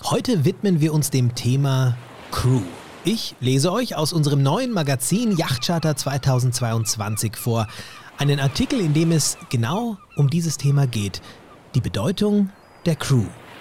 Heute widmen wir uns dem Thema Crew. Ich lese euch aus unserem neuen Magazin Yachtcharter 2022 vor. Einen Artikel, in dem es genau um dieses Thema geht. Die Bedeutung der Crew.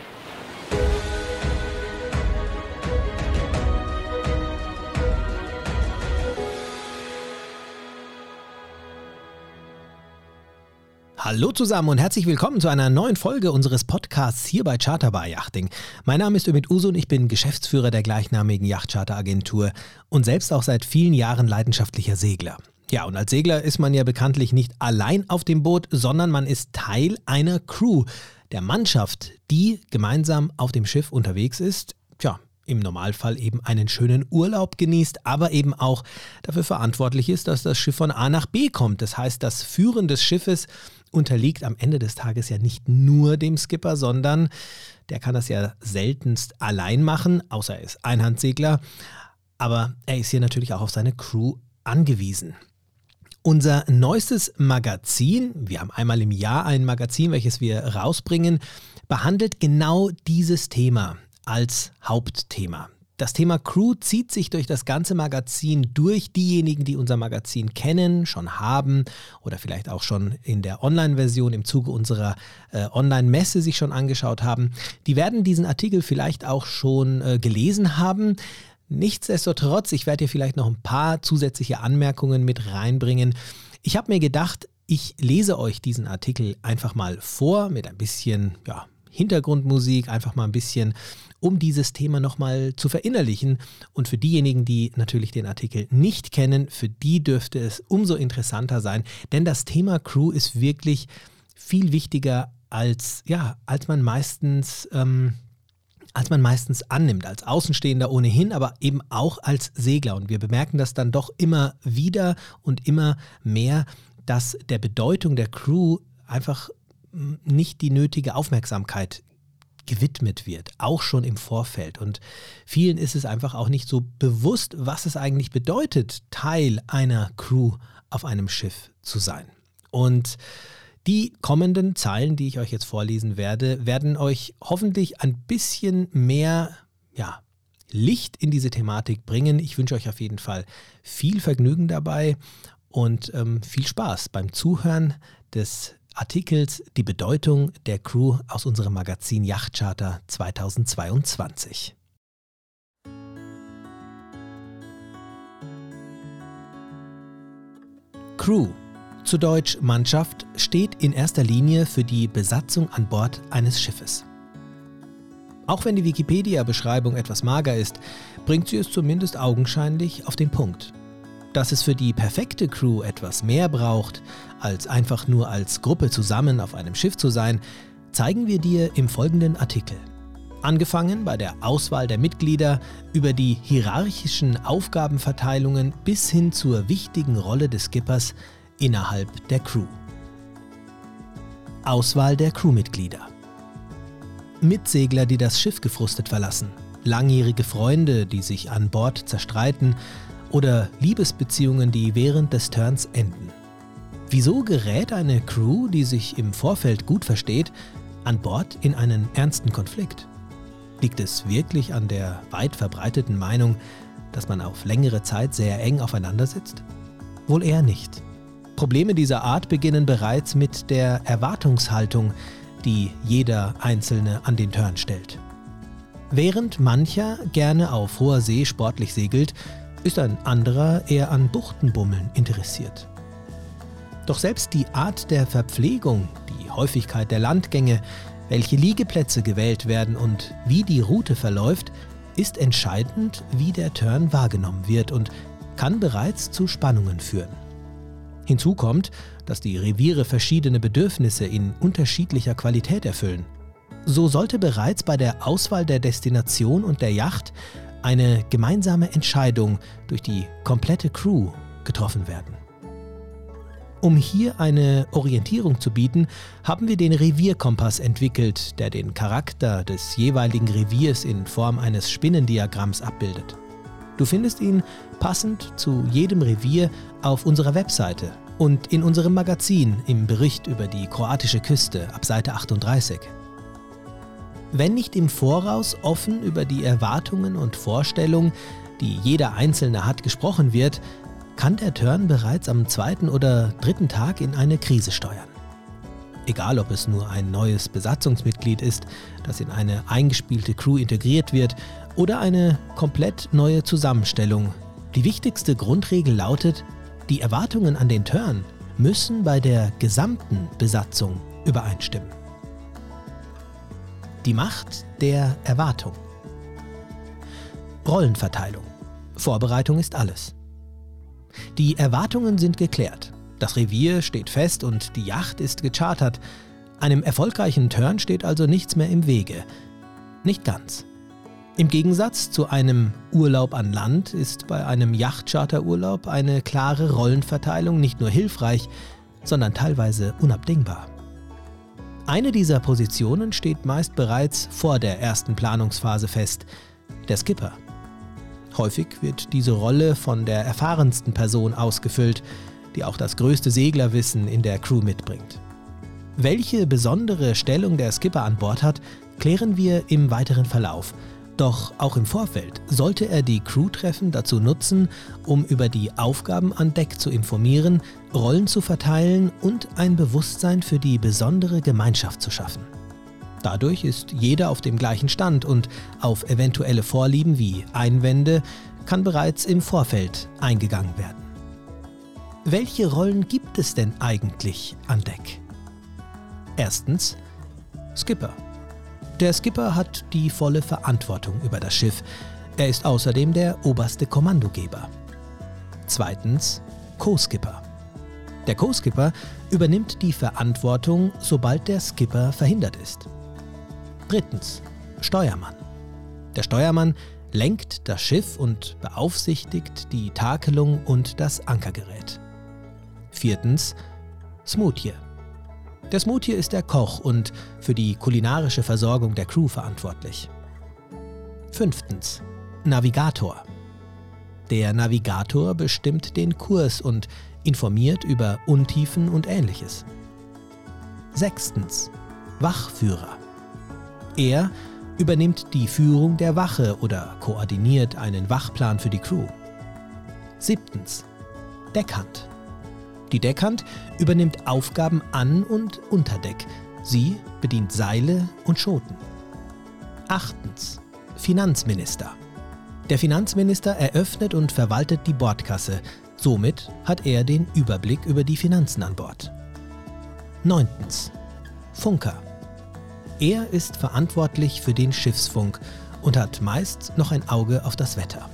Hallo zusammen und herzlich willkommen zu einer neuen Folge unseres Podcasts hier bei Charterbar Yachting. Mein Name ist Ümit Usun, ich bin Geschäftsführer der gleichnamigen Yachtcharter-Agentur und selbst auch seit vielen Jahren leidenschaftlicher Segler. Ja, und als Segler ist man ja bekanntlich nicht allein auf dem Boot, sondern man ist Teil einer Crew, der Mannschaft, die gemeinsam auf dem Schiff unterwegs ist, im Normalfall eben einen schönen Urlaub genießt, aber eben auch dafür verantwortlich ist, dass das Schiff von A nach B kommt. Das heißt, das Führen des Schiffes unterliegt am Ende des Tages ja nicht nur dem Skipper, sondern der kann das ja seltenst allein machen, außer er ist Einhandsegler. Aber er ist hier natürlich auch auf seine Crew angewiesen. Unser neuestes Magazin, wir haben einmal im Jahr ein Magazin, welches wir rausbringen, behandelt genau dieses Thema als Hauptthema. Das Thema Crew zieht sich durch das ganze Magazin durch. Diejenigen, die unser Magazin kennen, schon haben oder vielleicht auch schon in der Online-Version im Zuge unserer Online-Messe sich schon angeschaut haben, die werden diesen Artikel vielleicht auch schon gelesen haben. Nichtsdestotrotz, ich werde hier vielleicht noch ein paar zusätzliche Anmerkungen mit reinbringen. Ich habe mir gedacht, ich lese euch diesen Artikel einfach mal vor mit ein bisschen Hintergrundmusik, einfach mal ein bisschen, um dieses Thema nochmal zu verinnerlichen. Und für diejenigen, die natürlich den Artikel nicht kennen, für die dürfte es umso interessanter sein, denn das Thema Crew ist wirklich viel wichtiger als man meistens annimmt, als Außenstehender ohnehin, aber eben auch als Segler. Und wir bemerken das dann doch immer wieder und immer mehr, dass der Bedeutung der Crew einfach nicht die nötige Aufmerksamkeit gewidmet wird, auch schon im Vorfeld. Und vielen ist es einfach auch nicht so bewusst, was es eigentlich bedeutet, Teil einer Crew auf einem Schiff zu sein. Und die kommenden Zeilen, die ich euch jetzt vorlesen werde, werden euch hoffentlich ein bisschen mehr Licht in diese Thematik bringen. Ich wünsche euch auf jeden Fall viel Vergnügen dabei und viel Spaß beim Zuhören des Artikels Die Bedeutung der Crew aus unserem Magazin Yachtcharter 2022. Crew, zu Deutsch Mannschaft, steht in erster Linie für die Besatzung an Bord eines Schiffes. Auch wenn die Wikipedia-Beschreibung etwas mager ist, bringt sie es zumindest augenscheinlich auf den Punkt. Dass es für die perfekte Crew etwas mehr braucht, als einfach nur als Gruppe zusammen auf einem Schiff zu sein, zeigen wir dir im folgenden Artikel. Angefangen bei der Auswahl der Mitglieder, über die hierarchischen Aufgabenverteilungen bis hin zur wichtigen Rolle des Skippers innerhalb der Crew. Auswahl der Crewmitglieder. Mitsegler, die das Schiff gefrustet verlassen, langjährige Freunde, die sich an Bord zerstreiten, oder Liebesbeziehungen, die während des Turns enden. Wieso gerät eine Crew, die sich im Vorfeld gut versteht, an Bord in einen ernsten Konflikt? Liegt es wirklich an der weit verbreiteten Meinung, dass man auf längere Zeit sehr eng aufeinander sitzt? Wohl eher nicht. Probleme dieser Art beginnen bereits mit der Erwartungshaltung, die jeder Einzelne an den Turn stellt. Während mancher gerne auf hoher See sportlich segelt, ist ein anderer eher an Buchtenbummeln interessiert. Doch selbst die Art der Verpflegung, die Häufigkeit der Landgänge, welche Liegeplätze gewählt werden und wie die Route verläuft, ist entscheidend, wie der Turn wahrgenommen wird und kann bereits zu Spannungen führen. Hinzu kommt, dass die Reviere verschiedene Bedürfnisse in unterschiedlicher Qualität erfüllen. So sollte bereits bei der Auswahl der Destination und der Yacht eine gemeinsame Entscheidung durch die komplette Crew getroffen werden. Um hier eine Orientierung zu bieten, haben wir den Revierkompass entwickelt, der den Charakter des jeweiligen Reviers in Form eines Spinnendiagramms abbildet. Du findest ihn passend zu jedem Revier auf unserer Webseite und in unserem Magazin im Bericht über die kroatische Küste ab Seite 38. Wenn nicht im Voraus offen über die Erwartungen und Vorstellungen, die jeder Einzelne hat, gesprochen wird, kann der Turn bereits am 2. oder 3. Tag in eine Krise steuern. Egal, ob es nur ein neues Besatzungsmitglied ist, das in eine eingespielte Crew integriert wird, oder eine komplett neue Zusammenstellung. Die wichtigste Grundregel lautet, die Erwartungen an den Turn müssen bei der gesamten Besatzung übereinstimmen. Die Macht der Erwartung. Rollenverteilung. Vorbereitung ist alles. Die Erwartungen sind geklärt. Das Revier steht fest und die Yacht ist gechartert. Einem erfolgreichen Turn steht also nichts mehr im Wege. Nicht ganz. Im Gegensatz zu einem Urlaub an Land ist bei einem Yachtcharterurlaub eine klare Rollenverteilung nicht nur hilfreich, sondern teilweise unabdingbar. Eine dieser Positionen steht meist bereits vor der ersten Planungsphase fest: der Skipper. Häufig wird diese Rolle von der erfahrensten Person ausgefüllt, die auch das größte Seglerwissen in der Crew mitbringt. Welche besondere Stellung der Skipper an Bord hat, klären wir im weiteren Verlauf. Doch auch im Vorfeld sollte er die Crewtreffen dazu nutzen, um über die Aufgaben an Deck zu informieren, Rollen zu verteilen und ein Bewusstsein für die besondere Gemeinschaft zu schaffen. Dadurch ist jeder auf dem gleichen Stand und auf eventuelle Vorlieben wie Einwände kann bereits im Vorfeld eingegangen werden. Welche Rollen gibt es denn eigentlich an Deck? Erstens, Skipper. Der Skipper hat die volle Verantwortung über das Schiff. Er ist außerdem der oberste Kommandogeber. Zweitens, Co-Skipper. Der Co-Skipper übernimmt die Verantwortung, sobald der Skipper verhindert ist. Drittens, Steuermann. Der Steuermann lenkt das Schiff und beaufsichtigt die Takelung und das Ankergerät. Viertens, Smoothie. Der Smoothie ist der Koch und für die kulinarische Versorgung der Crew verantwortlich. Fünftens, Navigator. Der Navigator bestimmt den Kurs und informiert über Untiefen und Ähnliches. Sechstens, Wachführer. Er übernimmt die Führung der Wache oder koordiniert einen Wachplan für die Crew. Siebtens, Deckhand. Die Deckhand übernimmt Aufgaben an und unter Deck. Sie bedient Seile und Schoten. Achtens, Finanzminister. Der Finanzminister eröffnet und verwaltet die Bordkasse. Somit hat er den Überblick über die Finanzen an Bord. Neuntens, Funker. Er ist verantwortlich für den Schiffsfunk und hat meist noch ein Auge auf das Wetter.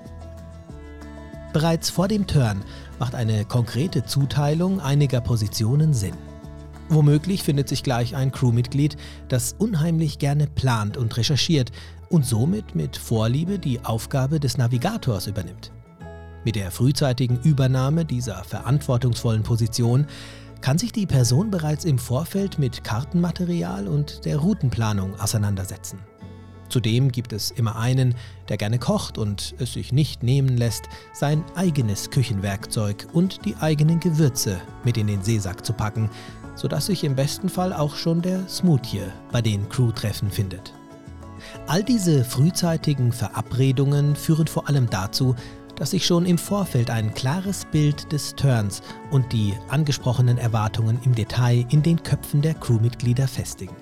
Bereits vor dem Turn macht eine konkrete Zuteilung einiger Positionen Sinn. Womöglich findet sich gleich ein Crewmitglied, das unheimlich gerne plant und recherchiert und somit mit Vorliebe die Aufgabe des Navigators übernimmt. Mit der frühzeitigen Übernahme dieser verantwortungsvollen Position kann sich die Person bereits im Vorfeld mit Kartenmaterial und der Routenplanung auseinandersetzen. Zudem gibt es immer einen, der gerne kocht und es sich nicht nehmen lässt, sein eigenes Küchenwerkzeug und die eigenen Gewürze mit in den Seesack zu packen, sodass sich im besten Fall auch schon der Smoothie bei den Crewtreffen findet. All diese frühzeitigen Verabredungen führen vor allem dazu, dass sich schon im Vorfeld ein klares Bild des Turns und die angesprochenen Erwartungen im Detail in den Köpfen der Crewmitglieder festigen.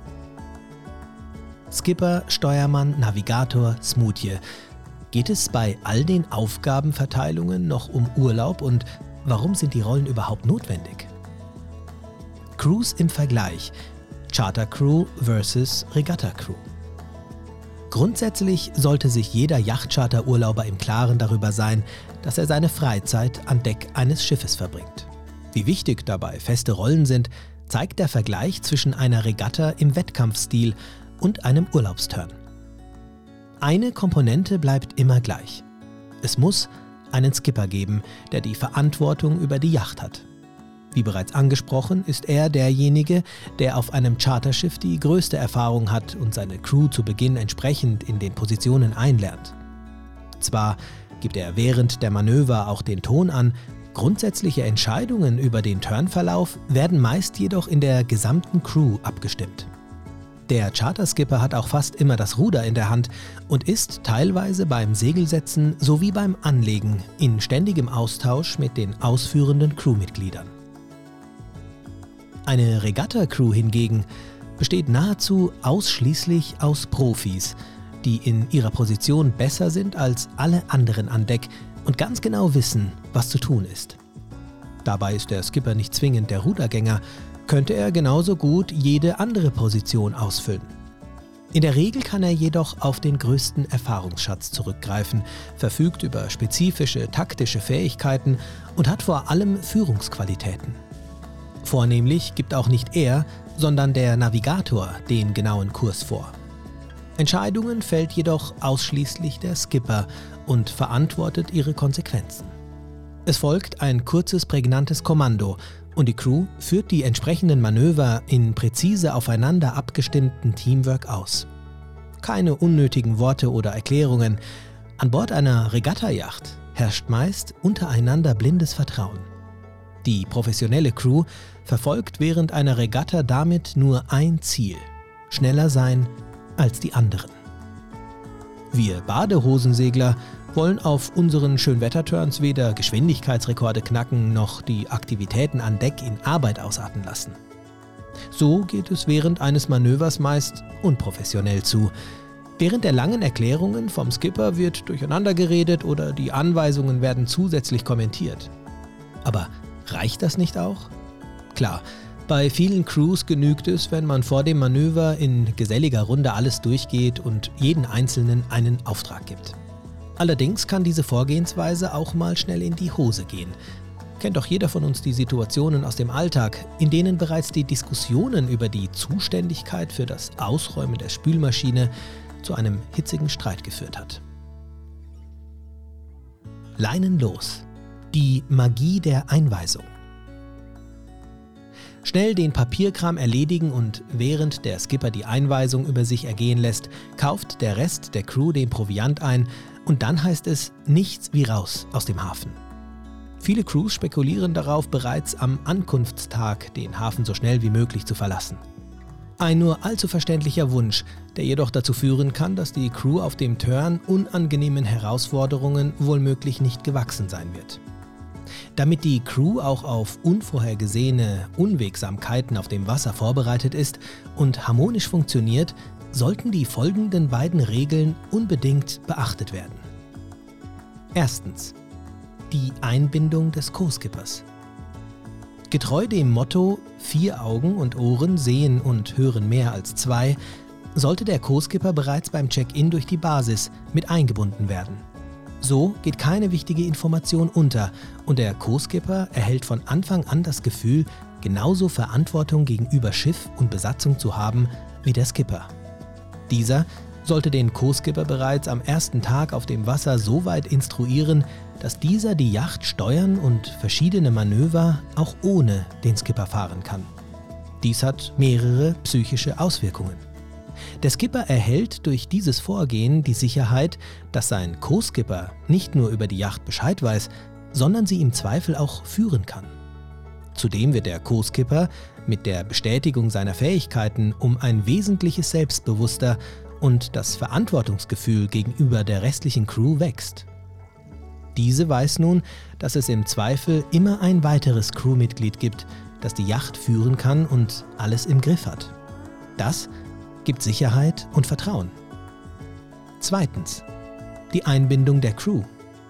Skipper, Steuermann, Navigator, Smoothie. Geht es bei all den Aufgabenverteilungen noch um Urlaub und warum sind die Rollen überhaupt notwendig? Crews im Vergleich: Chartercrew versus Regattacrew. Grundsätzlich sollte sich jeder Yachtcharterurlauber im Klaren darüber sein, dass er seine Freizeit an Deck eines Schiffes verbringt. Wie wichtig dabei feste Rollen sind, zeigt der Vergleich zwischen einer Regatta im Wettkampfstil und einem Urlaubsturn. Eine Komponente bleibt immer gleich. Es muss einen Skipper geben, der die Verantwortung über die Yacht hat. Wie bereits angesprochen, ist er derjenige, der auf einem Charterschiff die größte Erfahrung hat und seine Crew zu Beginn entsprechend in den Positionen einlernt. Zwar gibt er während der Manöver auch den Ton an, grundsätzliche Entscheidungen über den Turnverlauf werden meist jedoch in der gesamten Crew abgestimmt. Der Charterskipper hat auch fast immer das Ruder in der Hand und ist teilweise beim Segelsetzen sowie beim Anlegen in ständigem Austausch mit den ausführenden Crewmitgliedern. Eine Regatta-Crew hingegen besteht nahezu ausschließlich aus Profis, die in ihrer Position besser sind als alle anderen an Deck und ganz genau wissen, was zu tun ist. Dabei ist der Skipper nicht zwingend der Rudergänger, könnte er genauso gut jede andere Position ausfüllen. In der Regel kann er jedoch auf den größten Erfahrungsschatz zurückgreifen, verfügt über spezifische taktische Fähigkeiten und hat vor allem Führungsqualitäten. Vornehmlich gibt auch nicht er, sondern der Navigator den genauen Kurs vor. Entscheidungen fällt jedoch ausschließlich der Skipper und verantwortet ihre Konsequenzen. Es folgt ein kurzes, prägnantes Kommando und die Crew führt die entsprechenden Manöver in präzise aufeinander abgestimmten Teamwork aus. Keine unnötigen Worte oder Erklärungen. An Bord einer Regattajacht herrscht meist untereinander blindes Vertrauen. Die professionelle Crew verfolgt während einer Regatta damit nur ein Ziel: schneller sein als die anderen. Wir Badehosensegler wollen auf unseren Schönwetterturns weder Geschwindigkeitsrekorde knacken noch die Aktivitäten an Deck in Arbeit ausarten lassen. So geht es während eines Manövers meist unprofessionell zu. Während der langen Erklärungen vom Skipper wird durcheinander geredet oder die Anweisungen werden zusätzlich kommentiert. Aber reicht das nicht auch? Klar, bei vielen Crews genügt es, wenn man vor dem Manöver in geselliger Runde alles durchgeht und jeden Einzelnen einen Auftrag gibt. Allerdings kann diese Vorgehensweise auch mal schnell in die Hose gehen. Kennt doch jeder von uns die Situationen aus dem Alltag, in denen bereits die Diskussionen über die Zuständigkeit für das Ausräumen der Spülmaschine zu einem hitzigen Streit geführt hat. Leinen los. Die Magie der Einweisung. Schnell den Papierkram erledigen und während der Skipper die Einweisung über sich ergehen lässt, kauft der Rest der Crew den Proviant ein und dann heißt es nichts wie raus aus dem Hafen. Viele Crews spekulieren darauf, bereits am Ankunftstag den Hafen so schnell wie möglich zu verlassen. Ein nur allzu verständlicher Wunsch, der jedoch dazu führen kann, dass die Crew auf dem Turn unangenehmen Herausforderungen wohlmöglich nicht gewachsen sein wird. Damit die Crew auch auf unvorhergesehene Unwegsamkeiten auf dem Wasser vorbereitet ist und harmonisch funktioniert, sollten die folgenden beiden Regeln unbedingt beachtet werden. Erstens: die Einbindung des Co-Skippers. Getreu dem Motto „4 Augen und Ohren sehen und hören mehr als 2", sollte der Co-Skipper bereits beim Check-in durch die Basis mit eingebunden werden. So geht keine wichtige Information unter und der Co-Skipper erhält von Anfang an das Gefühl, genauso Verantwortung gegenüber Schiff und Besatzung zu haben wie der Skipper. Dieser sollte den Co-Skipper bereits am ersten Tag auf dem Wasser so weit instruieren, dass dieser die Yacht steuern und verschiedene Manöver auch ohne den Skipper fahren kann. Dies hat mehrere psychische Auswirkungen. Der Skipper erhält durch dieses Vorgehen die Sicherheit, dass sein Co-Skipper nicht nur über die Yacht Bescheid weiß, sondern sie im Zweifel auch führen kann. Zudem wird der Co-Skipper mit der Bestätigung seiner Fähigkeiten um ein wesentliches selbstbewusster und das Verantwortungsgefühl gegenüber der restlichen Crew wächst. Diese weiß nun, dass es im Zweifel immer ein weiteres Crewmitglied gibt, das die Yacht führen kann und alles im Griff hat. Das gibt Sicherheit und Vertrauen. Zweitens: die Einbindung der Crew.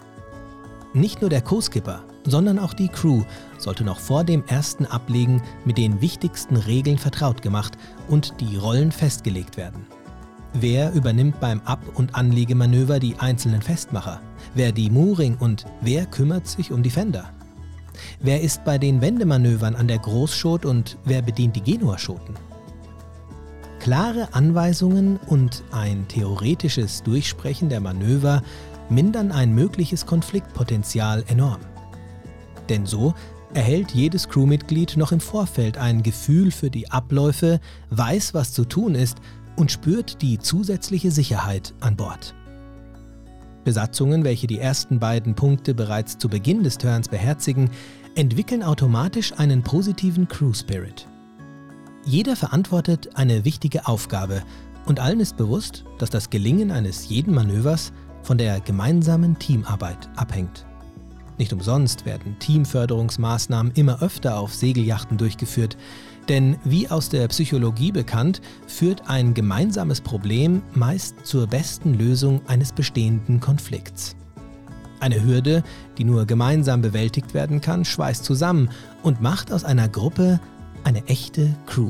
Nicht nur der Co-Skipper, sondern auch die Crew sollte noch vor dem ersten Ablegen mit den wichtigsten Regeln vertraut gemacht und die Rollen festgelegt werden. Wer übernimmt beim Ab- und Anlegemanöver die einzelnen Festmacher? Wer die Mooring und wer kümmert sich um die Fender? Wer ist bei den Wendemanövern an der Großschot und wer bedient die Genua-Schoten? Klare Anweisungen und ein theoretisches Durchsprechen der Manöver mindern ein mögliches Konfliktpotenzial enorm. Denn so erhält jedes Crewmitglied noch im Vorfeld ein Gefühl für die Abläufe, weiß, was zu tun ist und spürt die zusätzliche Sicherheit an Bord. Besatzungen, welche die ersten beiden Punkte bereits zu Beginn des Turns beherzigen, entwickeln automatisch einen positiven Crew-Spirit. Jeder verantwortet eine wichtige Aufgabe und allen ist bewusst, dass das Gelingen eines jeden Manövers von der gemeinsamen Teamarbeit abhängt. Nicht umsonst werden Teamförderungsmaßnahmen immer öfter auf Segelyachten durchgeführt, denn wie aus der Psychologie bekannt, führt ein gemeinsames Problem meist zur besten Lösung eines bestehenden Konflikts. Eine Hürde, die nur gemeinsam bewältigt werden kann, schweißt zusammen und macht aus einer Gruppe eine echte Crew.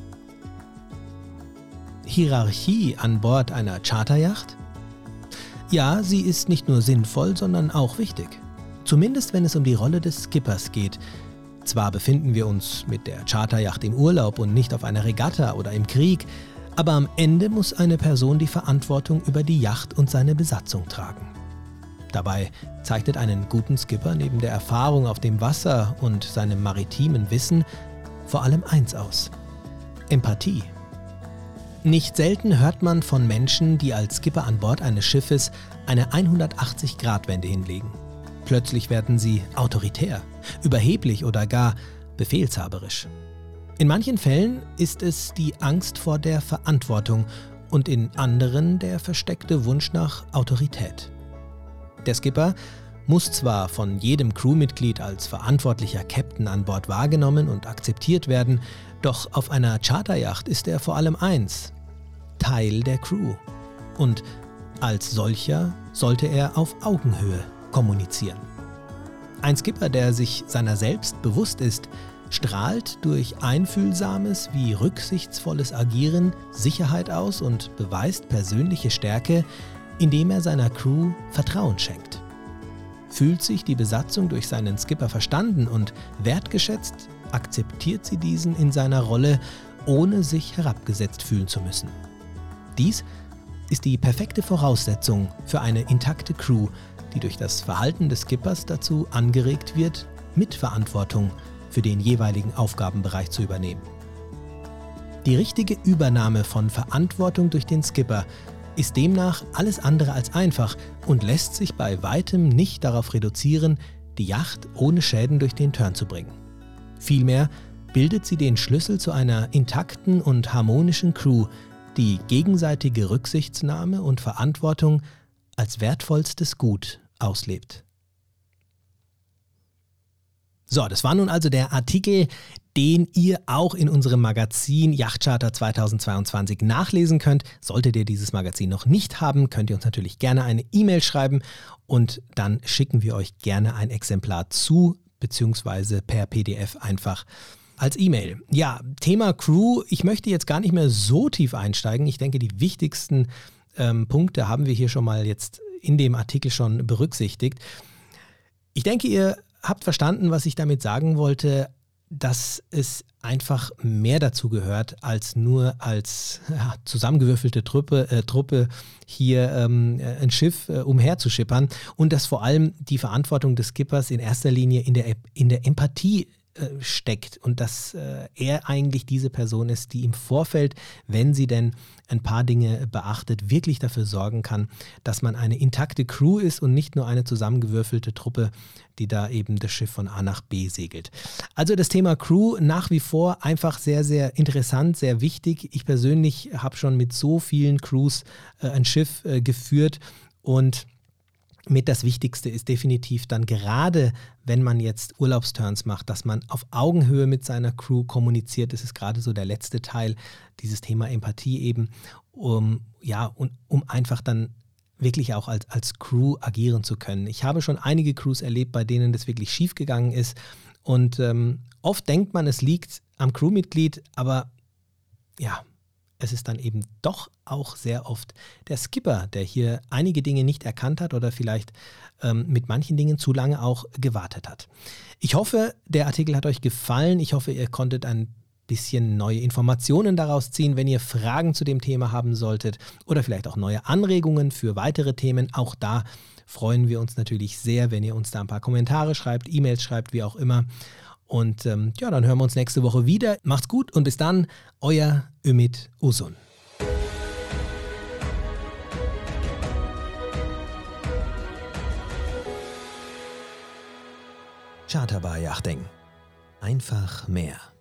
Hierarchie an Bord einer Charteryacht? Ja, sie ist nicht nur sinnvoll, sondern auch wichtig. Zumindest wenn es um die Rolle des Skippers geht. Zwar befinden wir uns mit der Charteryacht im Urlaub und nicht auf einer Regatta oder im Krieg, aber am Ende muss eine Person die Verantwortung über die Yacht und seine Besatzung tragen. Dabei zeichnet einen guten Skipper neben der Erfahrung auf dem Wasser und seinem maritimen Wissen vor allem eins aus: Empathie. Nicht selten hört man von Menschen, die als Skipper an Bord eines Schiffes eine 180-Grad-Wende hinlegen. Plötzlich werden sie autoritär, überheblich oder gar befehlshaberisch. In manchen Fällen ist es die Angst vor der Verantwortung und in anderen der versteckte Wunsch nach Autorität. Der Skipper muss zwar von jedem Crewmitglied als verantwortlicher Captain an Bord wahrgenommen und akzeptiert werden, doch auf einer Charteryacht ist er vor allem eins: Teil der Crew. Und als solcher sollte er auf Augenhöhe kommunizieren. Ein Skipper, der sich seiner selbst bewusst ist, strahlt durch einfühlsames wie rücksichtsvolles Agieren Sicherheit aus und beweist persönliche Stärke, indem er seiner Crew Vertrauen schenkt. Fühlt sich die Besatzung durch seinen Skipper verstanden und wertgeschätzt, akzeptiert sie diesen in seiner Rolle, ohne sich herabgesetzt fühlen zu müssen. Dies ist die perfekte Voraussetzung für eine intakte Crew, die durch das Verhalten des Skippers dazu angeregt wird, Mitverantwortung für den jeweiligen Aufgabenbereich zu übernehmen. Die richtige Übernahme von Verantwortung durch den Skipper ist demnach alles andere als einfach und lässt sich bei weitem nicht darauf reduzieren, die Yacht ohne Schäden durch den Turn zu bringen. Vielmehr bildet sie den Schlüssel zu einer intakten und harmonischen Crew, die gegenseitige Rücksichtnahme und Verantwortung als wertvollstes Gut auslebt. So, das war nun also der Artikel, den ihr auch in unserem Magazin Yachtcharter 2022 nachlesen könnt. Solltet ihr dieses Magazin noch nicht haben, könnt ihr uns natürlich gerne eine E-Mail schreiben und dann schicken wir euch gerne ein Exemplar zu, beziehungsweise per PDF einfach als E-Mail. Ja, Thema Crew, ich möchte jetzt gar nicht mehr so tief einsteigen. Ich denke, die wichtigsten Punkte haben wir hier schon mal jetzt in dem Artikel schon berücksichtigt. Ich denke, ihr habt verstanden, was ich damit sagen wollte, dass es einfach mehr dazu gehört, als nur als zusammengewürfelte Truppe hier ein Schiff umherzuschippern und dass vor allem die Verantwortung des Skippers in erster Linie in der Empathie steckt und dass er eigentlich diese Person ist, die im Vorfeld, wenn sie denn ein paar Dinge beachtet, wirklich dafür sorgen kann, dass man eine intakte Crew ist und nicht nur eine zusammengewürfelte Truppe, die da eben das Schiff von A nach B segelt. Also das Thema Crew nach wie vor einfach sehr, sehr interessant, sehr wichtig. Ich persönlich habe schon mit so vielen Crews ein Schiff geführt und mit das Wichtigste ist definitiv dann gerade, wenn man jetzt Urlaubsturns macht, dass man auf Augenhöhe mit seiner Crew kommuniziert. Das ist gerade so der letzte Teil, dieses Thema Empathie eben, um einfach dann wirklich auch als Crew agieren zu können. Ich habe schon einige Crews erlebt, bei denen das wirklich schief gegangen ist und oft denkt man, es liegt am Crewmitglied, aber ja, es ist dann eben doch auch sehr oft der Skipper, der hier einige Dinge nicht erkannt hat oder vielleicht mit manchen Dingen zu lange auch gewartet hat. Ich hoffe, der Artikel hat euch gefallen. Ich hoffe, ihr konntet ein bisschen neue Informationen daraus ziehen. Wenn ihr Fragen zu dem Thema haben solltet oder vielleicht auch neue Anregungen für weitere Themen, auch da freuen wir uns natürlich sehr, wenn ihr uns da ein paar Kommentare schreibt, E-Mails schreibt, wie auch immer. Und dann hören wir uns nächste Woche wieder. Macht's gut und bis dann, euer Ümit Uzun. Charterbar Yachting. Einfach mehr.